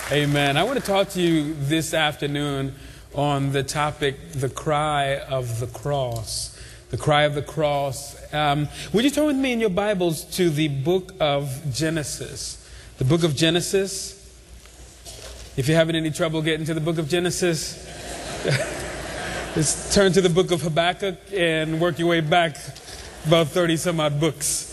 Amen. I want to talk to you this afternoon on the topic, the cry of the cross. The cry of the cross. Would you turn with me in your Bibles to the book of Genesis? The book of Genesis. If you're having any trouble getting to the book of Genesis, just turn to the book of Habakkuk and work your way back about 30 some odd books.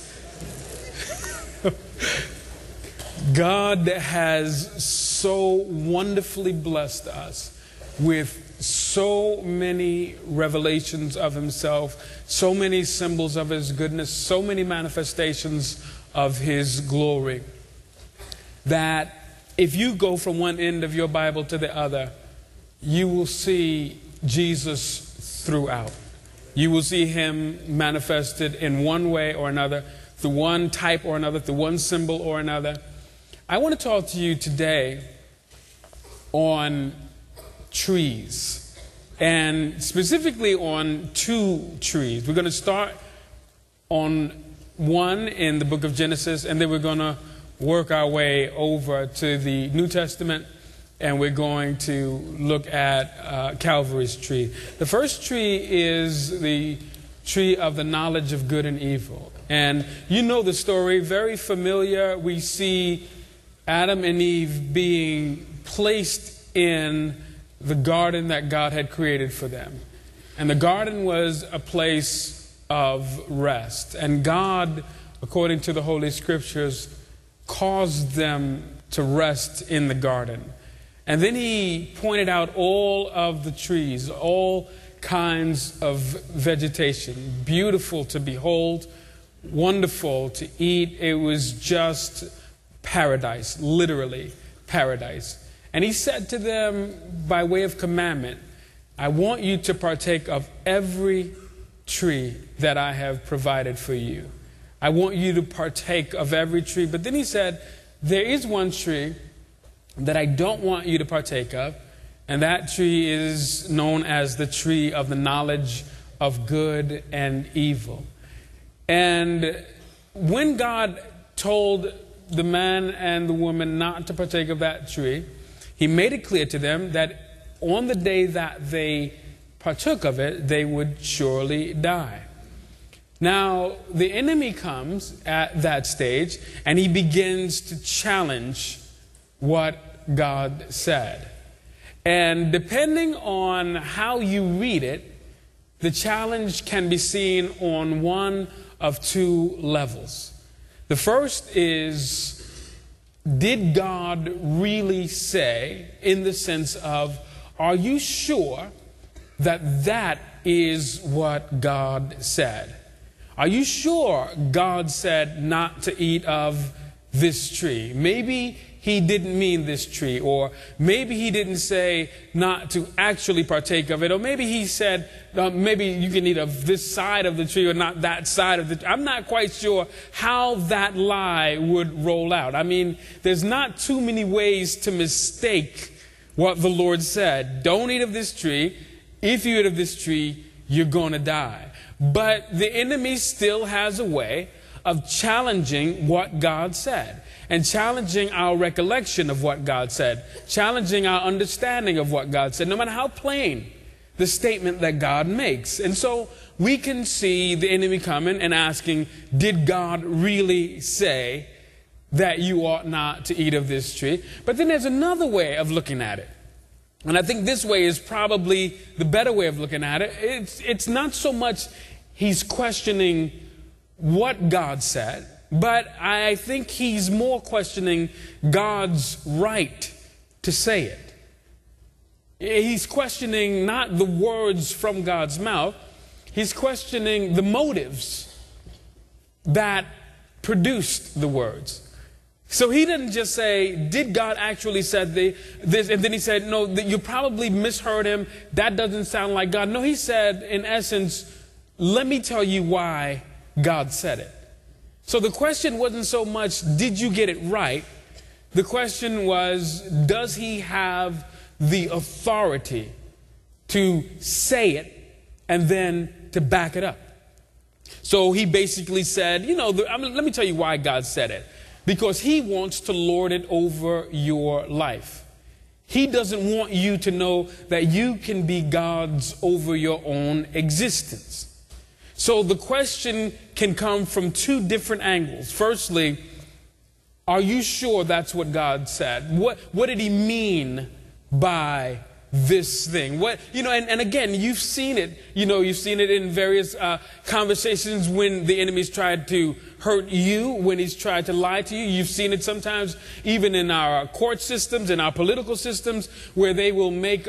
God has so wonderfully blessed us with so many revelations of himself, so many symbols of his goodness, so many manifestations of his glory, that if you go from one end of your Bible to the other, you will see Jesus throughout. You will see him manifested in one way or another, through one type or another, through one symbol or another. I want to talk to you today on trees, and specifically on two trees. We're going to start on one in the book of Genesis, and then we're going to work our way over to the New Testament, and we're going to look at Calvary's tree. The first tree is the tree of the knowledge of good and evil. And you know the story, very familiar. We see Adam and Eve being placed in the garden that God had created for them. And the garden was a place of rest. And God, according to the Holy Scriptures, caused them to rest in the garden. And then he pointed out all of the trees, all kinds of vegetation, beautiful to behold, wonderful to eat. It was just paradise, literally paradise. And he said to them by way of commandment, I want you to partake of every tree that I have provided for you. I want you to partake of every tree. But then he said, there is one tree that I don't want you to partake of, and that tree is known as the tree of the knowledge of good and evil. And when God told the man and the woman not to partake of that tree, he made it clear to them that on the day that they partook of it, they would surely die. Now, the enemy comes at that stage, and he begins to challenge what God said. And depending on how you read it, the challenge can be seen on one of two levels. The first is, did God really say, in the sense of, are you sure that that is what God said? Are you sure God said not to eat of this tree? Maybe he didn't mean this tree, or maybe he didn't say not to actually partake of it, or maybe he said maybe you can eat of this side of the tree or not that side of the tree. I'm not quite sure how that lie would roll out. I mean, there's not too many ways to mistake what the Lord said. Don't eat of this tree. If you eat of this tree, you're going to die. But the enemy still has a way of challenging what God said, and challenging our recollection of what God said, challenging our understanding of what God said, no matter how plain the statement that God makes. And so we can see the enemy coming and asking, did God really say that you ought not to eat of this tree? But then there's another way of looking at it. And I think this way is probably the better way of looking at it. It's not so much he's questioning what God said, but I think he's more questioning God's right to say it. He's questioning not the words from God's mouth. He's questioning the motives that produced the words. So he didn't just say, did God actually said this? And then he said, no, you probably misheard him. That doesn't sound like God. No, he said, in essence, let me tell you why God said it. So the question wasn't so much, did you get it right? The question was, does he have the authority to say it and then to back it up? So he basically said, let me tell you why God said it. because he wants to lord it over your life. He doesn't want you to know that you can be God's over your own existence. So the question can come from two different angles. Firstly, are you sure that's what God said? What did he mean by this thing? And again, you've seen it. You've seen it in various conversations when the enemy's tried to hurt you, when he's tried to lie to you. You've seen it sometimes even in our court systems, in our political systems, where they will make,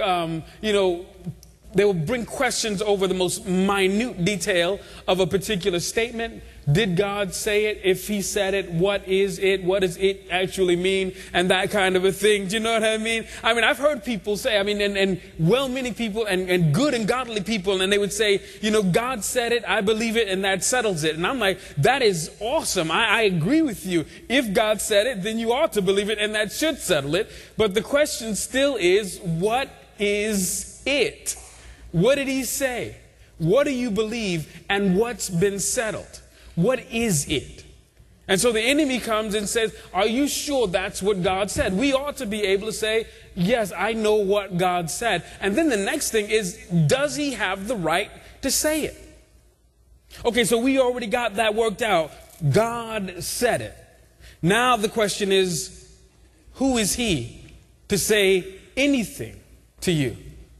they will bring questions over the most minute detail of a particular statement. Did God say it? If he said it, what is it? What does it actually mean? And that kind of a thing. Do you know what I mean? I've heard people say, and well-meaning people and good and godly people, and they would say, God said it, I believe it, and that settles it. And I'm like, that is awesome. I agree with you. If God said it, then you ought to believe it, and that should settle it. But the question still is, what is it? What did he say? What do you believe? And what's been settled? What is it? And so the enemy comes and says, are you sure that's what God said? We ought to be able to say, yes, I know what God said. And then the next thing is, does he have the right to say it? Okay, so we already got that worked out. God said it. Now the question is, who is he to say anything to you?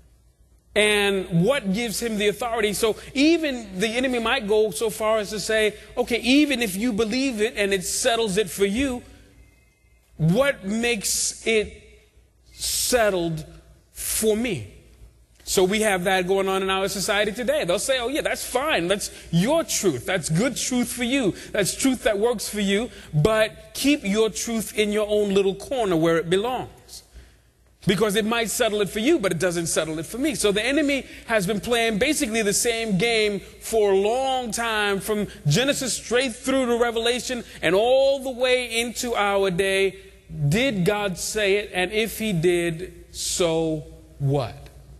And what gives him the authority? So even the enemy might go so far as to say, okay, even if you believe it and it settles it for you, what makes it settled for me? So we have that going on in our society today. They'll say, oh yeah, that's fine. That's your truth. That's good truth for you. That's truth that works for you. But keep your truth in your own little corner where it belongs. Because it might settle it for you, but it doesn't settle it for me. So the enemy has been playing basically the same game for a long time, from Genesis straight through to Revelation and all the way into our day. Did God say it? And if he did, so what?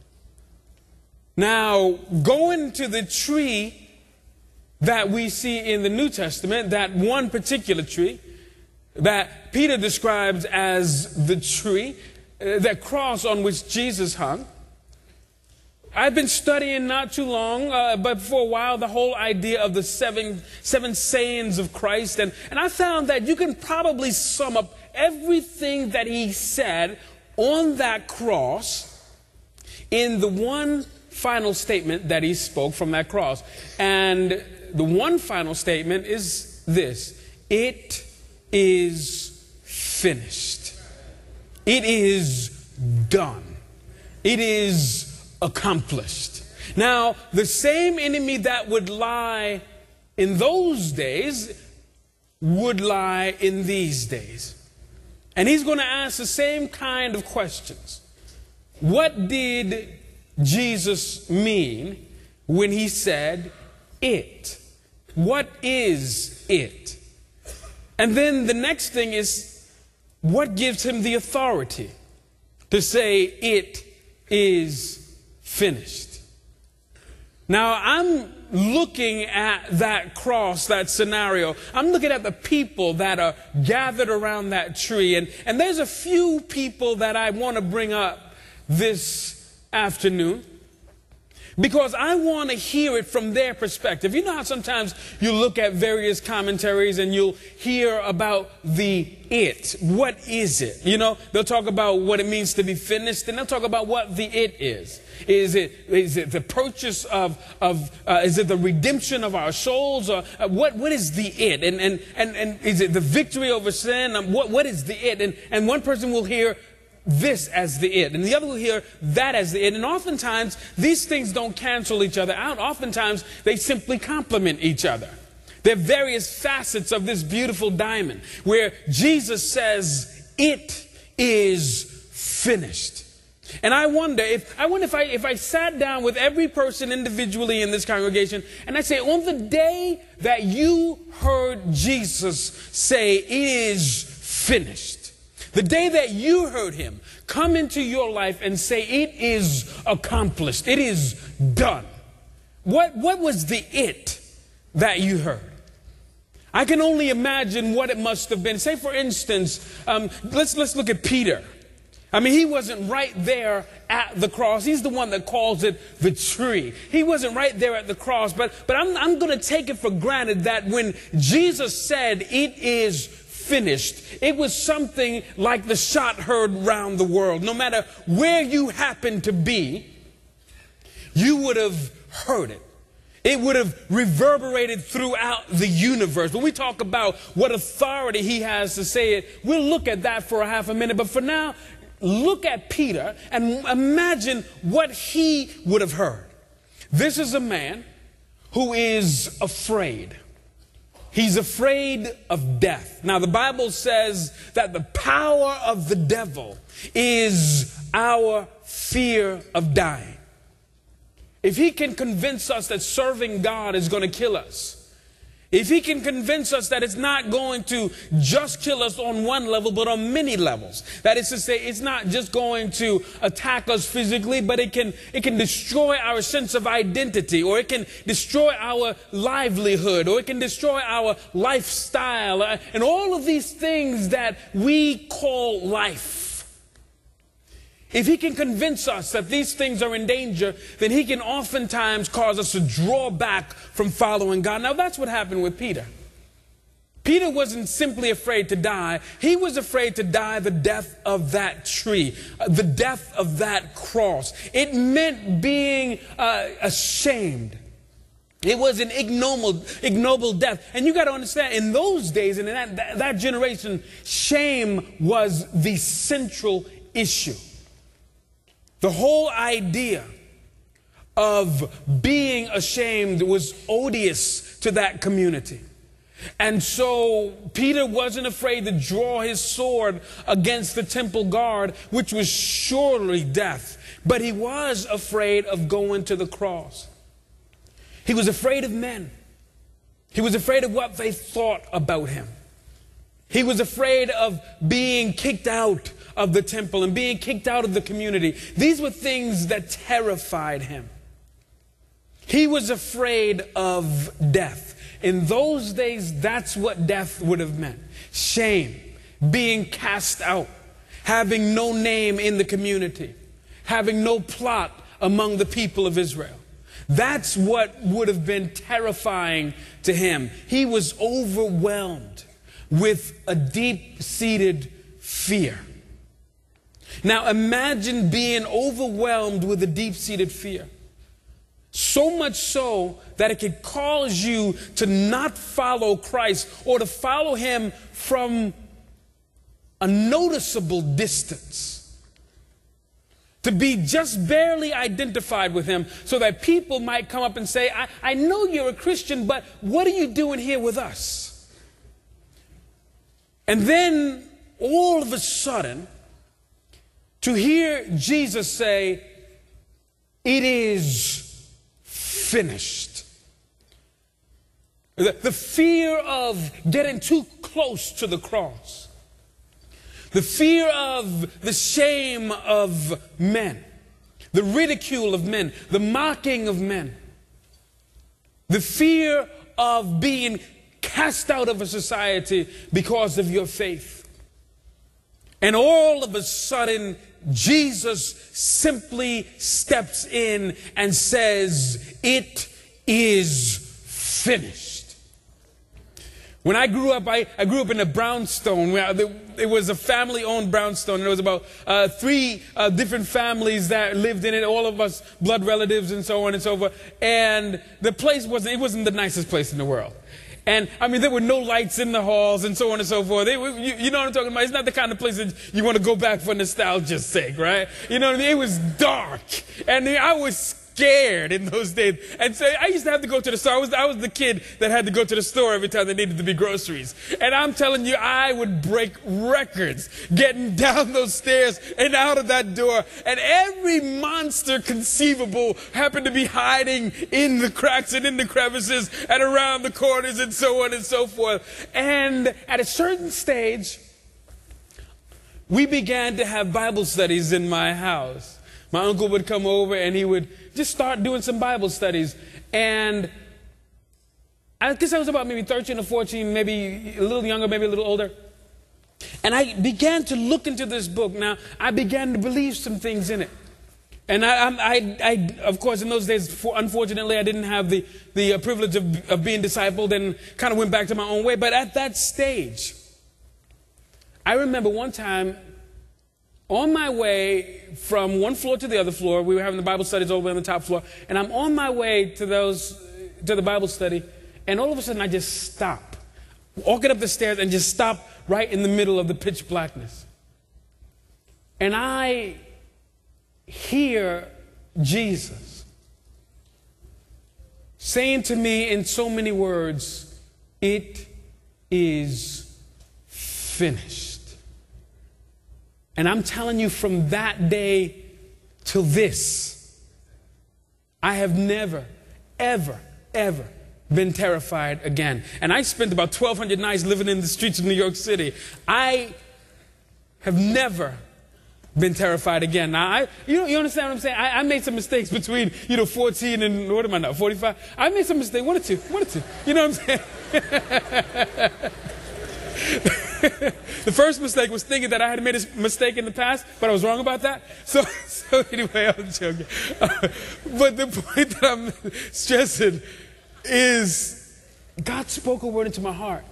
Now, going to the tree that we see in the New Testament, that one particular tree that Peter describes as the tree, that cross on which Jesus hung. I've been studying not too long, but for a while, the whole idea of the seven sayings of Christ. And I found that you can probably sum up everything that he said on that cross in the one final statement that he spoke from that cross. And the one final statement is this: it is finished. It is done. It is accomplished. Now, the same enemy that would lie in those days would lie in these days. And he's going to ask the same kind of questions. What did Jesus mean when he said it? What is it? And then the next thing is, what gives him the authority to say it is finished? Now, I'm looking at that cross, that scenario. I'm looking at the people that are gathered around that tree. And there's a few people that I want to bring up this afternoon, because I want to hear it from their perspective. You know how sometimes you look at various commentaries and you'll hear about the it. What is it? They'll talk about what it means to be finished, and they'll talk about what the it is. Is it the purchase is it the redemption of our souls? Or what is the it? And is it the victory over sin? What is the it? And one person will hear this as the it, and the other will hear that as the it. And oftentimes, these things don't cancel each other out. Oftentimes, they simply complement each other. There are various facets of this beautiful diamond where Jesus says, it is finished. And I wonder if I sat down with every person individually in this congregation and I say, on the day that you heard Jesus say, it is finished, the day that you heard him come into your life and say, it is accomplished, it is done, what was the it that you heard? I can only imagine what it must have been. Say, for instance, let's look at Peter. I mean, he wasn't right there at the cross. He's the one that calls it the tree. He wasn't right there at the cross. But I'm going to take it for granted that when Jesus said, "It is finished," it was something like the shot heard round the world. No matter where you happen to be, you would have heard it. It would have reverberated throughout the universe. When we talk about what authority he has to say it, we'll look at that for a half a minute. But for now, look at Peter and imagine what he would have heard. This is a man who is afraid. He's afraid of death. Now, the Bible says that the power of the devil is our fear of dying. If he can convince us that serving God is going to kill us, if he can convince us that it's not going to just kill us on one level, but on many levels, that is to say, it's not just going to attack us physically, but it can destroy our sense of identity, or it can destroy our livelihood, or it can destroy our lifestyle, and all of these things that we call life. If he can convince us that these things are in danger, then he can oftentimes cause us to draw back from following God. Now, that's what happened with Peter. Peter wasn't simply afraid to die. He was afraid to die the death of that tree, the death of that cross. It meant being ashamed. It was an ignoble death. And you got to understand, in those days and in that generation, shame was the central issue. The whole idea of being ashamed was odious to that community. And so Peter wasn't afraid to draw his sword against the temple guard, which was surely death. But he was afraid of going to the cross. He was afraid of men. He was afraid of what they thought about him. He was afraid of being kicked out of the temple and being kicked out of the community. These were things that terrified him. He was afraid of death. In those days, that's what death would have meant. Shame, being cast out, having no name in the community, having no plot among the people of Israel. That's what would have been terrifying to him. He was overwhelmed with a deep-seated fear. Now imagine being overwhelmed with a deep-seated fear. So much so that it could cause you to not follow Christ or to follow him from a noticeable distance. To be just barely identified with him so that people might come up and say, I know you're a Christian, but what are you doing here with us? And then all of a sudden, to hear Jesus say, "It is finished." The fear of getting too close to the cross. The fear of the shame of men. The ridicule of men. The mocking of men. The fear of being cast out of a society because of your faith. And all of a sudden, Jesus simply steps in and says, "It is finished." When I grew up, I grew up in a brownstone. It was a family-owned brownstone. There was about 3 different families that lived in it, all of us blood relatives and so on and so forth. And the place wasn't the nicest place in the world. And I mean, there were no lights in the halls and so on and so forth. You know what I'm talking about? It's not the kind of place that you want to go back for nostalgia's sake, right? You know what I mean? It was dark. And I was scared in those days. And so I used to have to go to the store. I was the kid that had to go to the store every time there needed to be groceries. And I'm telling you, I would break records getting down those stairs and out of that door. And every monster conceivable happened to be hiding in the cracks and in the crevices and around the corners and so on and so forth. And at a certain stage, we began to have Bible studies in my house. My uncle would come over and he would just start doing some Bible studies. And I guess I was about maybe 13 or 14, maybe a little younger, maybe a little older. And I began to look into this book. Now, I began to believe some things in it. And I of course, in those days, unfortunately, I didn't have the privilege of being discipled and kind of went back to my own way. But at that stage, I remember one time on my way from one floor to the other floor, we were having the Bible studies all the way on the top floor, and I'm on my way to the Bible study, and all of a sudden I just stop, walking up the stairs and just stop right in the middle of the pitch blackness. And I hear Jesus saying to me in so many words, "It is finished." And I'm telling you, from that day till this, I have never, ever, ever been terrified again. And I spent about 1,200 nights living in the streets of New York City. I have never been terrified again. Now, you understand what I'm saying? I made some mistakes between, 14 and, what am I now, 45? I made some mistakes, one or two. You know what I'm saying? The first mistake was thinking that I had made a mistake in the past, but I was wrong about that. So anyway, I'm joking. But the point that I'm stressing is God spoke a word into my heart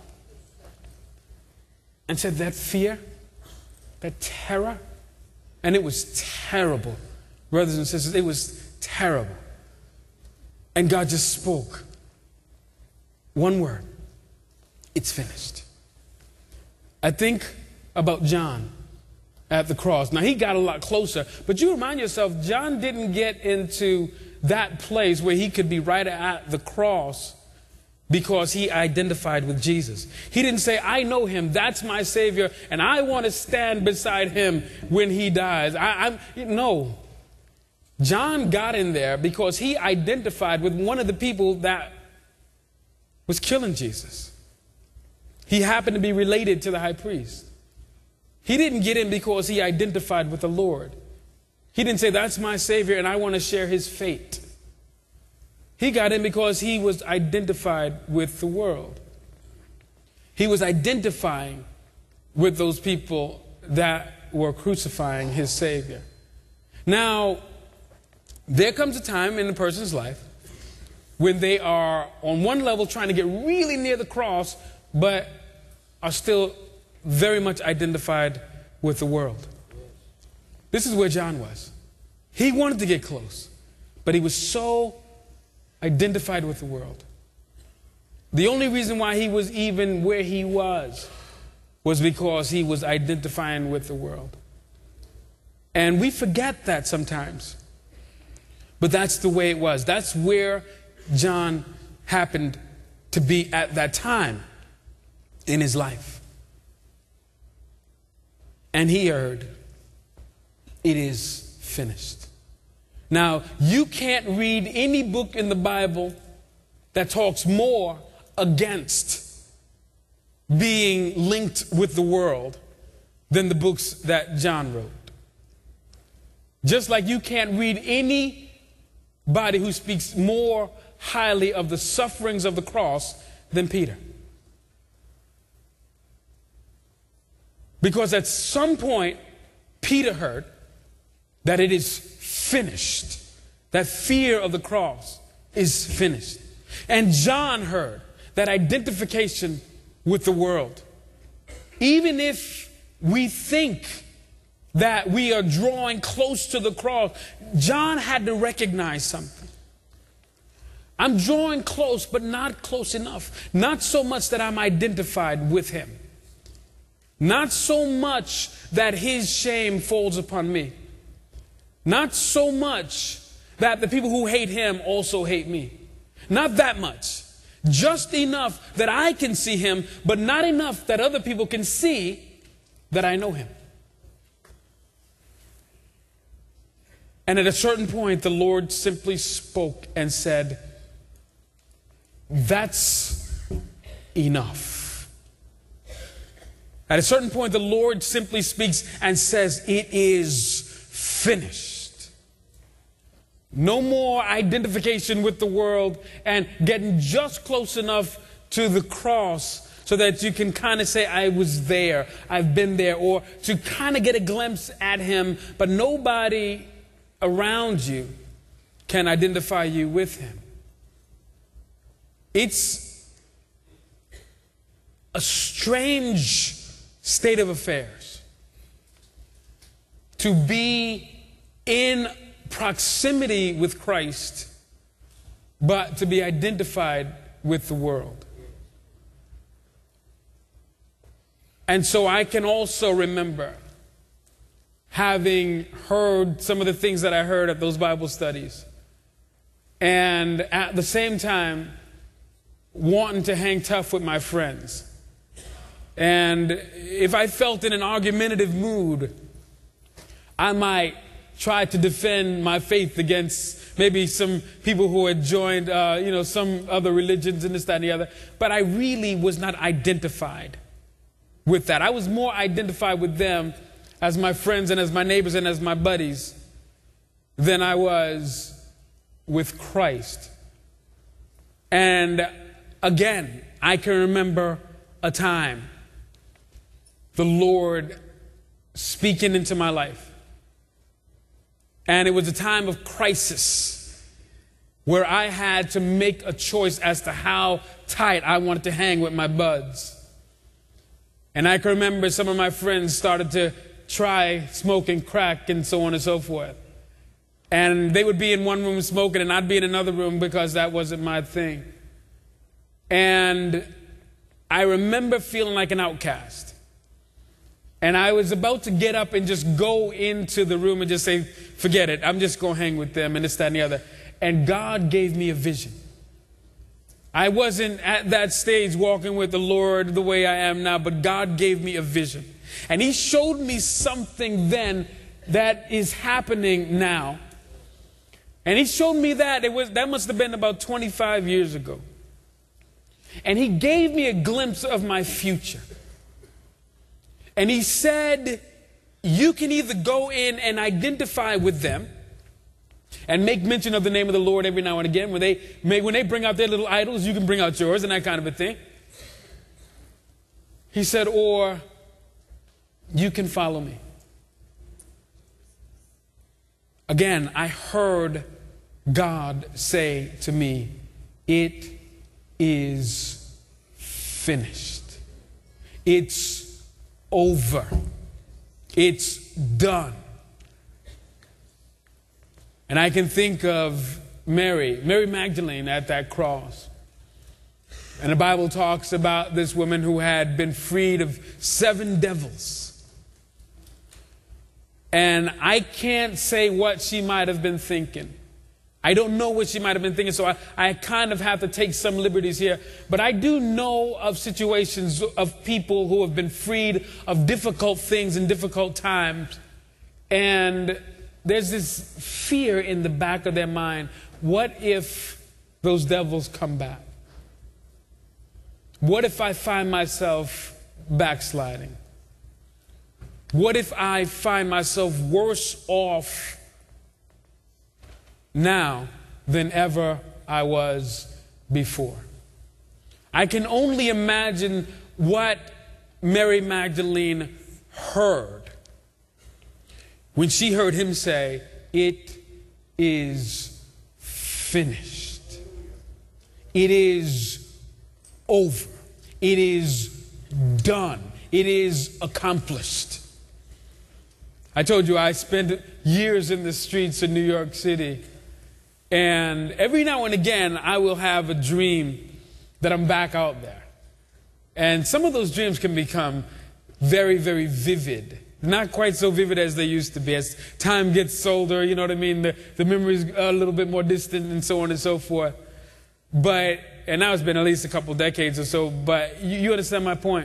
and said that fear, that terror, and it was terrible, brothers and sisters, it was terrible. And God just spoke one word: it's finished. I think about John at the cross. Now, he got a lot closer, but you remind yourself, John didn't get into that place where he could be right at the cross because he identified with Jesus. He didn't say, "I know him, that's my Savior, and I want to stand beside him when he dies." No. John got in there because he identified with one of the people that was killing Jesus. He happened to be related to the high priest. He didn't get in because he identified with the Lord. He didn't say, "That's my Savior and I want to share his fate." He got in because he was identified with the world. He was identifying with those people that were crucifying his Savior. Now, there comes a time in a person's life when they are on one level trying to get really near the cross, but are still very much identified with the world. This is where John was. He wanted to get close, but he was so identified with the world. The only reason why he was even where he was because he was identifying with the world. And we forget that sometimes. But that's the way it was. That's where John happened to be at that time in his life. And he heard, "It is finished." Now, you can't read any book in the Bible that talks more against being linked with the world than the books that John wrote. Just like you can't read anybody who speaks more highly of the sufferings of the cross than Peter. Because at some point, Peter heard that it is finished. That fear of the cross is finished. And John heard that identification with the world. Even if we think that we are drawing close to the cross, John had to recognize something. I'm drawing close, but not close enough. Not so much that I'm identified with him. Not so much that his shame falls upon me. Not so much that the people who hate him also hate me. Not that much. Just enough that I can see him, but not enough that other people can see that I know him. And at a certain point, the Lord simply spoke and said, "That's enough." At a certain point, the Lord simply speaks and says, "It is finished." No more identification with the world and getting just close enough to the cross so that you can kind of say, I was there, I've been there, or to kind of get a glimpse at him, but nobody around you can identify you with him. It's a strange state of affairs to be in proximity with Christ, but to be identified with the world. And so I can also remember having heard some of the things that I heard at those Bible studies, and at the same time wanting to hang tough with my friends. And if I felt in an argumentative mood, I might try to defend my faith against maybe some people who had joined, some other religions and this, that, and the other. But I really was not identified with that. I was more identified with them as my friends and as my neighbors and as my buddies than I was with Christ. And again, I can remember a time the Lord speaking into my life. And it was a time of crisis where I had to make a choice as to how tight I wanted to hang with my buds. And I can remember some of my friends started to try smoking crack and so on and so forth. And they would be in one room smoking and I'd be in another room because that wasn't my thing. And I remember feeling like an outcast. And I was about to get up and just go into the room and just say, forget it, I'm just going to hang with them and this, that, and the other. And God gave me a vision. I wasn't at that stage walking with the Lord the way I am now, but God gave me a vision. And he showed me something then that is happening now. And he showed me that. That must have been about 25 years ago. And he gave me a glimpse of my future. And he said, you can either go in and identify with them and make mention of the name of the Lord every now and again. When they bring out their little idols, you can bring out yours and that kind of a thing. He said, or you can follow me. Again, I heard God say to me, it is finished. It's over. It's done. And I can think of Mary Magdalene at that cross. And the Bible talks about this woman who had been freed of 7 devils. And I can't say what she might have been thinking. I don't know what she might have been thinking, so I kind of have to take some liberties here. But I do know of situations of people who have been freed of difficult things in difficult times. And there's this fear in the back of their mind. What if those devils come back? What if I find myself backsliding? What if I find myself worse off now than ever I was before? I can only imagine what Mary Magdalene heard when she heard him say, it is finished. It is over. It is done. It is accomplished. I told you I spent years in the streets of New York City. And every now and again, I will have a dream that I'm back out there. And some of those dreams can become very, very vivid. Not quite so vivid as they used to be. As time gets older, you know what I mean? The memory's a little bit more distant and so on and so forth. And now it's been at least a couple decades or so, but you understand my point.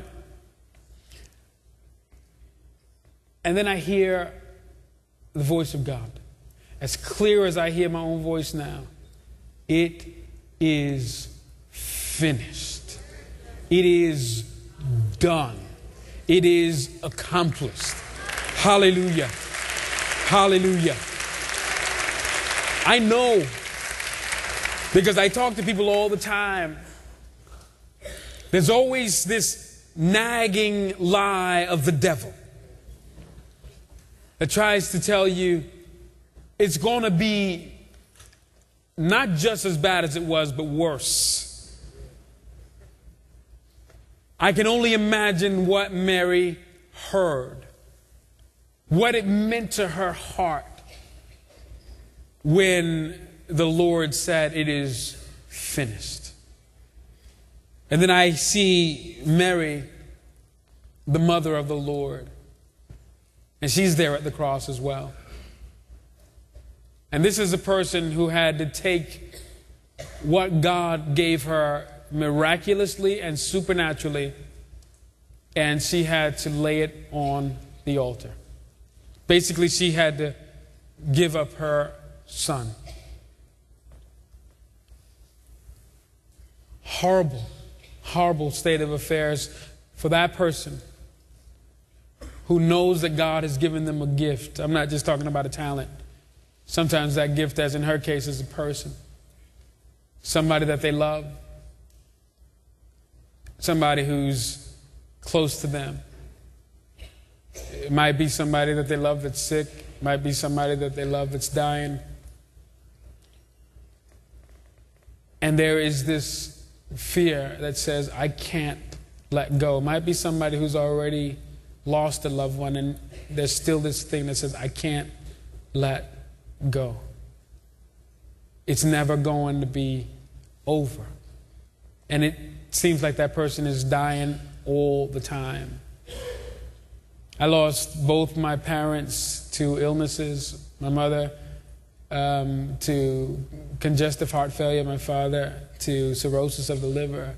And then I hear the voice of God. As clear as I hear my own voice now. It is finished. It is done. It is accomplished. Hallelujah. Hallelujah. I know, because I talk to people all the time. There's always this nagging lie of the devil that tries to tell you it's going to be not just as bad as it was, but worse. I can only imagine what Mary heard, what it meant to her heart when the Lord said, "It is finished." And then I see Mary, the mother of the Lord, and she's there at the cross as well. And this is a person who had to take what God gave her miraculously and supernaturally, and she had to lay it on the altar. Basically, she had to give up her son. Horrible, horrible state of affairs for that person who knows that God has given them a gift. I'm not just talking about a talent. Sometimes that gift, as in her case, is a person. Somebody that they love. Somebody who's close to them. It might be somebody that they love that's sick. It might be somebody that they love that's dying. And there is this fear that says, I can't let go. It might be somebody who's already lost a loved one, and there's still this thing that says, I can't let go. It's never going to be over. And it seems like that person is dying all the time. I lost both my parents to illnesses, my mother to congestive heart failure, my father to cirrhosis of the liver.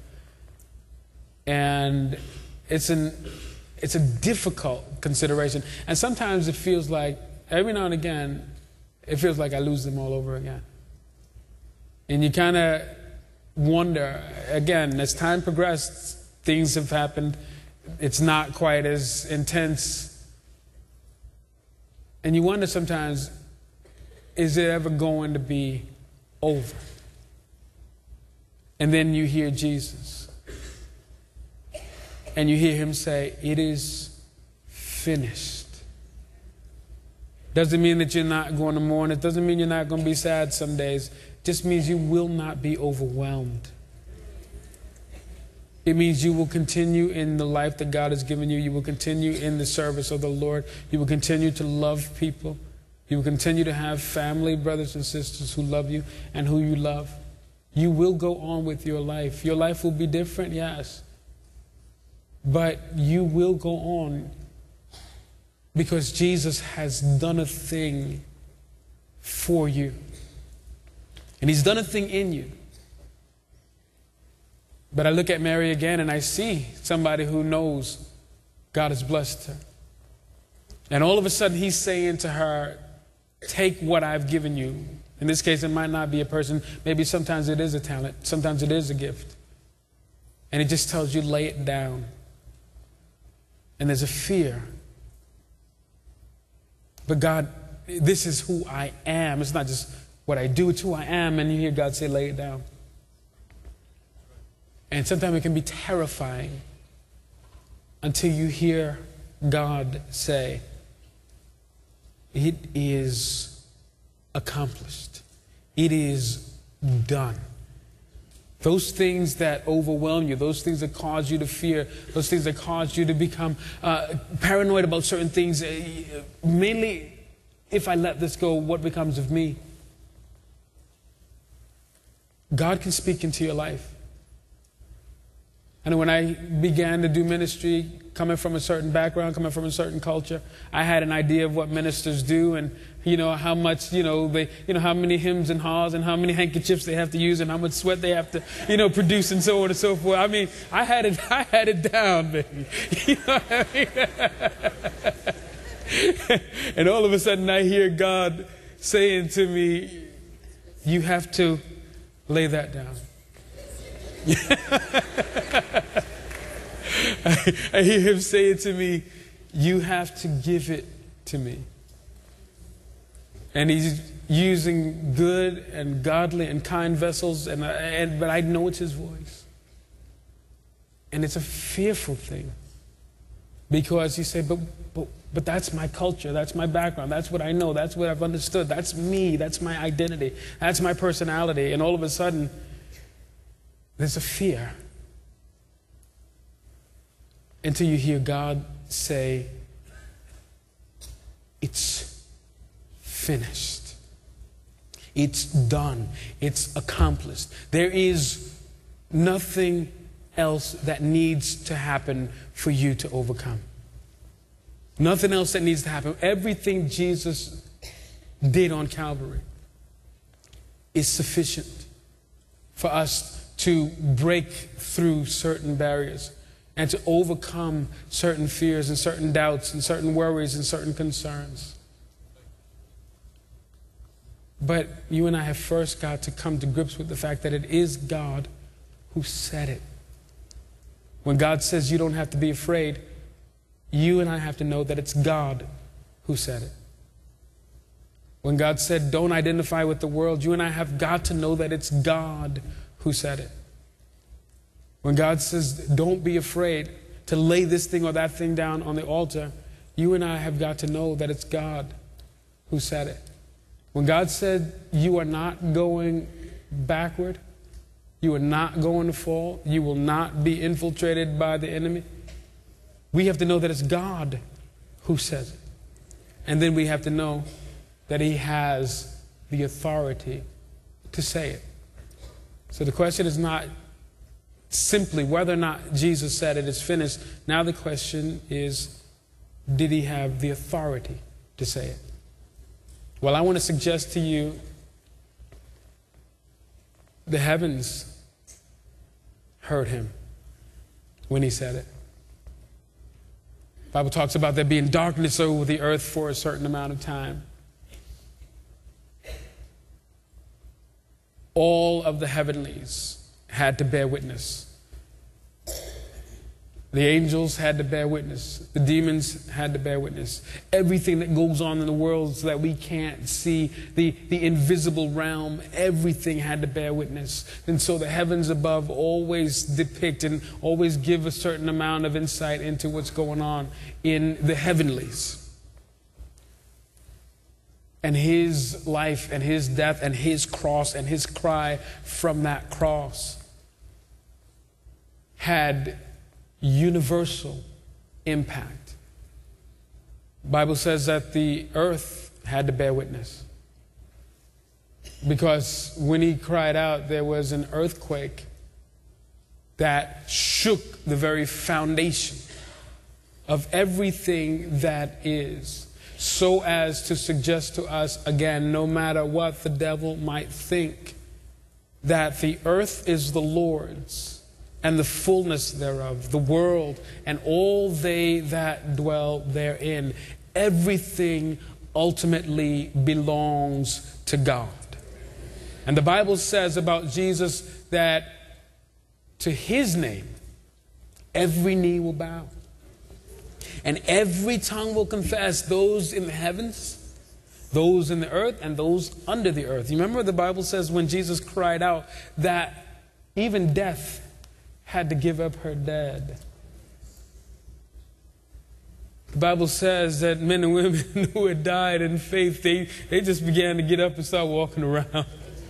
And it's a difficult consideration. And sometimes it feels like, every now and again, it feels like I lose them all over again. And you kind of wonder, again, as time progressed, things have happened. It's not quite as intense. And you wonder sometimes, is it ever going to be over? And then you hear Jesus. And you hear him say, it is finished. Doesn't mean that you're not going to mourn. It doesn't mean you're not going to be sad some days. It just means you will not be overwhelmed. It means you will continue in the life that God has given you. You will continue in the service of the Lord. You will continue to love people. You will continue to have family, brothers and sisters who love you and who you love. You will go on with your life. Your life will be different, yes. But you will go on because Jesus has done a thing for you. And he's done a thing in you. But I look at Mary again and I see somebody who knows God has blessed her. And all of a sudden he's saying to her, take what I've given you. In this case, it might not be a person. Maybe sometimes it is a talent. Sometimes it is a gift. And it just tells you, lay it down. And there's a fear. But God, this is who I am. It's not just what I do, it's who I am. And you hear God say, lay it down. And sometimes it can be terrifying until you hear God say, it is accomplished. It is done. Those things that overwhelm you, those things that cause you to fear, those things that cause you to become paranoid about certain things, mainly, if I let this go, what becomes of me? God can speak into your life. And when I began to do ministry, coming from a certain background, coming from a certain culture, I had an idea of what ministers do and, how much, they, how many hymns and haws and how many handkerchiefs they have to use and how much sweat they have to, produce and so on and so forth. I mean, I had it down, baby. You know what I mean? And all of a sudden I hear God saying to me, you have to lay that down. I hear him saying to me, you have to give it to me. And he's using good and godly and kind vessels, but I know it's his voice. And it's a fearful thing, because you say, but that's my culture, that's my background, that's what I know, that's what I've understood, that's me, that's my identity, that's my personality. And all of a sudden, there's a fear until you hear God say, it's finished. It's done. It's accomplished. There is nothing else that needs to happen for you to overcome. Nothing else that needs to happen. Everything Jesus did on Calvary is sufficient for us to break through certain barriers and to overcome certain fears and certain doubts and certain worries and certain concerns. But you and I have first got to come to grips with the fact that it is God who said it. When God says you don't have to be afraid, you and I have to know that it's God who said it. When God said don't identify with the world, you and I have got to know that it's God who said it. When God says don't be afraid to lay this thing or that thing down on the altar, you and I have got to know that it's God who said it. When God said you are not going backward, you are not going to fall, you will not be infiltrated by the enemy, we have to know that it's God who says it. And then we have to know that he has the authority to say it. So the question is not simply whether or not Jesus said it is finished. Now the question is, did he have the authority to say it? Well, I want to suggest to you the heavens heard him when he said it. The Bible talks about there being darkness over the earth for a certain amount of time. All of the heavenlies had to bear witness. The angels had to bear witness. The demons had to bear witness. Everything that goes on in the world so that we can't see, the invisible realm, everything had to bear witness. And so the heavens above always depict and always give a certain amount of insight into what's going on in the heavenlies. And his life and his death and his cross and his cry from that cross had universal impact. The Bible says that the earth had to bear witness, because when he cried out, there was an earthquake that shook the very foundation of everything that is, so as to suggest to us again, no matter what the devil might think, that the earth is the Lord's and the fullness thereof, the world and all they that dwell therein. Everything ultimately belongs to God. And the Bible says about Jesus that to his name every knee will bow and every tongue will confess, those in the heavens, those in the earth, and those under the earth. You remember the Bible says when Jesus cried out that even death had to give up her dead. The Bible says that men and women who had died in faith, they just began to get up and start walking around.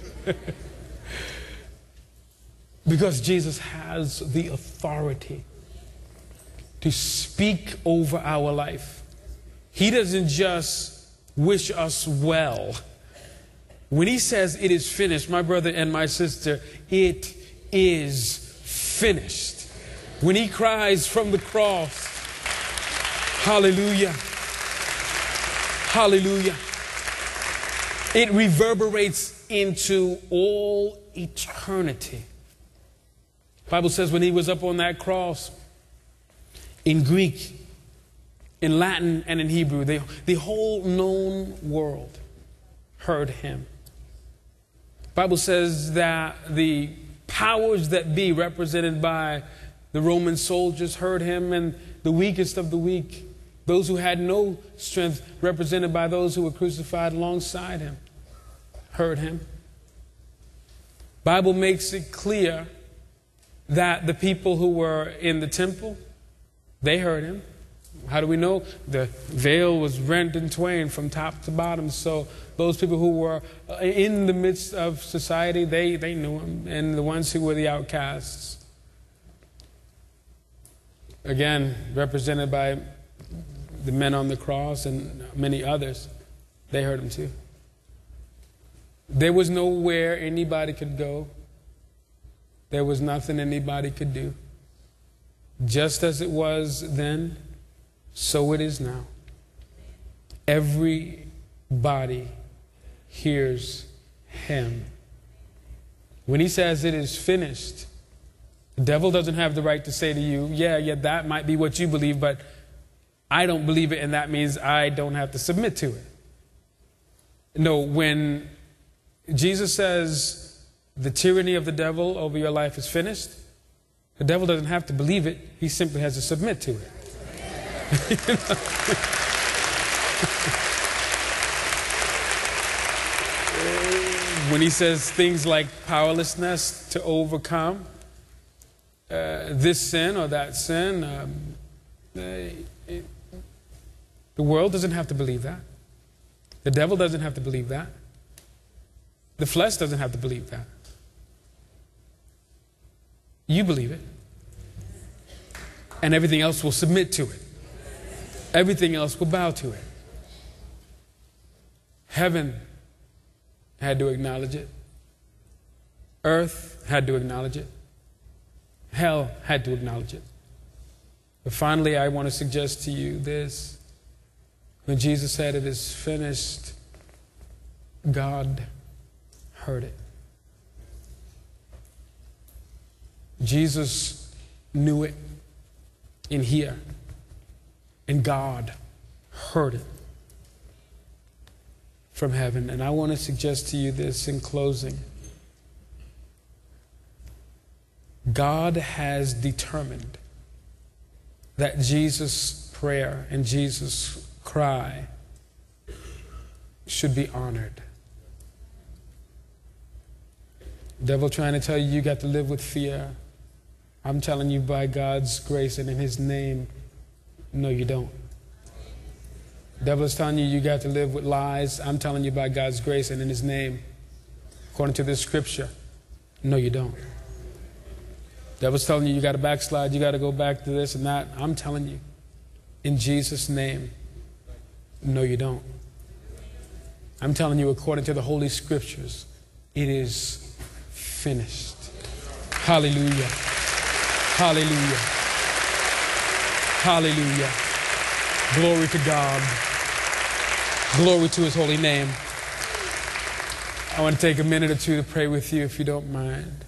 Because Jesus has the authority to speak over our life. He doesn't just wish us well. When he says it is finished, my brother and my sister, it is finished. When he cries from the cross, hallelujah, hallelujah, it reverberates into all eternity. The Bible says when he was up on that cross, in Greek, in Latin, and in Hebrew, the whole known world heard him. The Bible says that the powers that be, represented by the Roman soldiers, heard him, and the weakest of the weak, those who had no strength, represented by those who were crucified alongside him, heard him. Bible makes it clear that the people who were in the temple, they heard him. How do we know? The veil was rent in twain from top to bottom. So those people who were in the midst of society, they knew him. And the ones who were the outcasts, again, represented by the men on the cross and many others, they heard him too. There was nowhere anybody could go. There was nothing anybody could do. Just as it was then, so it is now. Everybody hears him. When he says it is finished, the devil doesn't have the right to say to you, yeah, that might be what you believe, but I don't believe it, and that means I don't have to submit to it. No, when Jesus says the tyranny of the devil over your life is finished, the devil doesn't have to believe it. He simply has to submit to it. When he says things like powerlessness to overcome this sin or that sin, the world doesn't have to believe that. The devil doesn't have to believe that. The flesh doesn't have to believe that. You believe it. And everything else will submit to it. Everything else will bow to it. Heaven had to acknowledge it. Earth had to acknowledge it. Hell had to acknowledge it. But finally, I want to suggest to you this. When Jesus said it is finished, God heard it. Jesus knew it in here, and God heard it from heaven. And I want to suggest to you this in closing. God has determined that Jesus' prayer and Jesus' cry should be honored. Devil trying to tell you you got to live with fear. I'm telling you by God's grace and in his name, no, you don't. Devil is telling you you got to live with lies. I'm telling you by God's grace and in his name, according to this scripture, no, you don't. Devil's telling you you got to backslide, you got to go back to this and that. I'm telling you, in Jesus' name, no, you don't. I'm telling you, according to the Holy Scriptures, it is finished. Hallelujah. Hallelujah. Hallelujah. Glory to God. Glory to his holy name. I want to take a minute or two to pray with you, if you don't mind.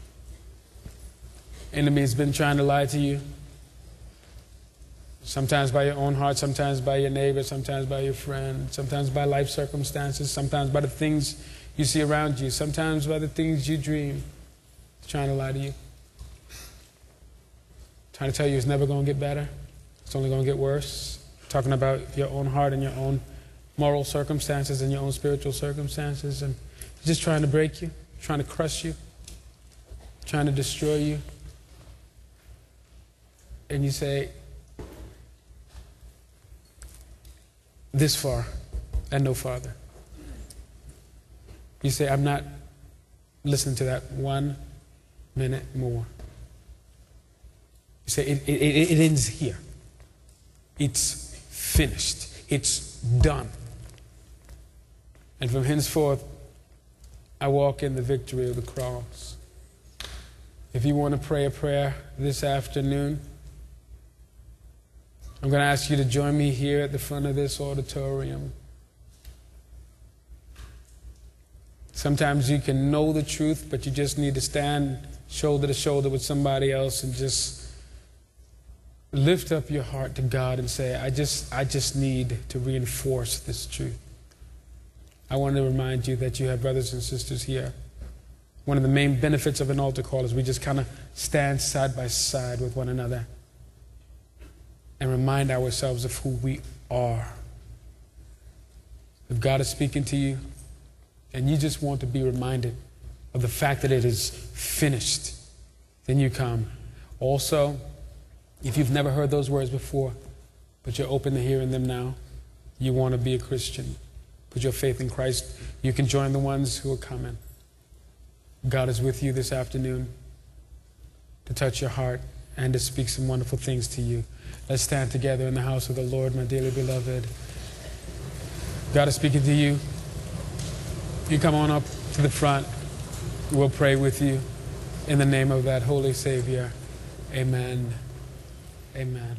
Enemy has been trying to lie to you. Sometimes by your own heart, sometimes by your neighbor, sometimes by your friend, sometimes by life circumstances, sometimes by the things you see around you, sometimes by the things you dream. He's trying to lie to you. Trying to tell you it's never going to get better. It's only going to get worse. Talking about your own heart and your own moral circumstances and your own spiritual circumstances. And he's just trying to break you, trying to crush you, trying to destroy you. And you say, this far and no farther. You say, I'm not listening to that 1 minute more. You say, it ends here. It's finished. It's done. And from henceforth, I walk in the victory of the cross. If you want to pray a prayer this afternoon, I'm going to ask you to join me here at the front of this auditorium. Sometimes you can know the truth, but you just need to stand shoulder to shoulder with somebody else and just lift up your heart to God and say, I just need to reinforce this truth. I want to remind you that you have brothers and sisters here. One of the main benefits of an altar call is we just kind of stand side by side with one another and remind ourselves of who we are. If God is speaking to you, and you just want to be reminded of the fact that it is finished, then you come. Also, if you've never heard those words before, but you're open to hearing them now, you want to be a Christian, put your faith in Christ, you can join the ones who are coming. God is with you this afternoon to touch your heart and to speak some wonderful things to you. Let's stand together in the house of the Lord, my dearly beloved. God is speaking to you. You come on up to the front. We'll pray with you in the name of that holy Savior. Amen. Amen.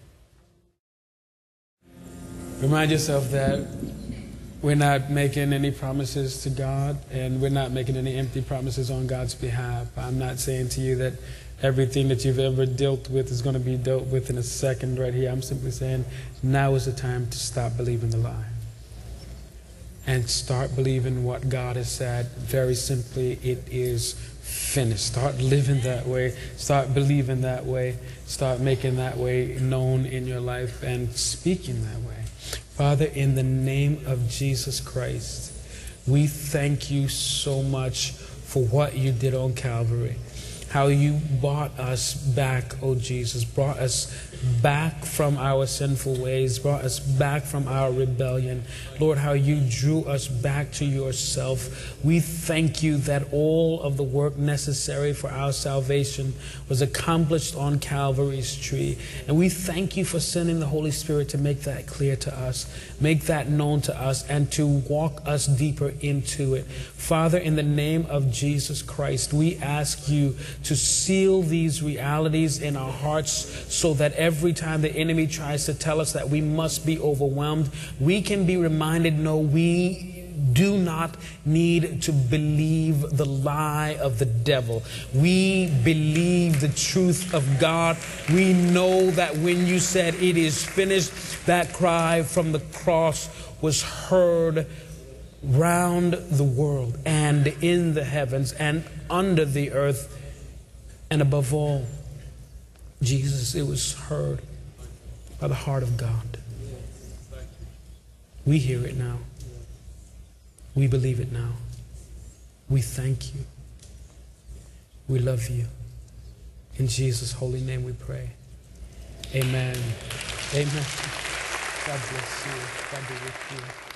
Remind yourself that we're not making any promises to God, and we're not making any empty promises on God's behalf. I'm not saying to you that everything that you've ever dealt with is going to be dealt with in a second right here. I'm simply saying now is the time to stop believing the lie and start believing what God has said. Very simply, it is finished. Start living that way. Start believing that way. Start making that way known in your life and speaking that way. Father, in the name of Jesus Christ, we thank you so much for what you did on Calvary. How you bought us back, oh Jesus, brought us back from our sinful ways, brought us back from our rebellion. Lord, how you drew us back to yourself. We thank you that all of the work necessary for our salvation was accomplished on Calvary's tree. And we thank you for sending the Holy Spirit to make that clear to us, make that known to us, and to walk us deeper into it. Father, in the name of Jesus Christ, we ask you to seal these realities in our hearts so that every time the enemy tries to tell us that we must be overwhelmed, we can be reminded, no, we do not need to believe the lie of the devil. We believe the truth of God. We know that when you said it is finished, that cry from the cross was heard round the world and in the heavens and under the earth. And above all, Jesus, it was heard by the heart of God. We hear it now. We believe it now. We thank you. We love you. In Jesus' holy name we pray. Amen. Amen. God bless you. God be with you.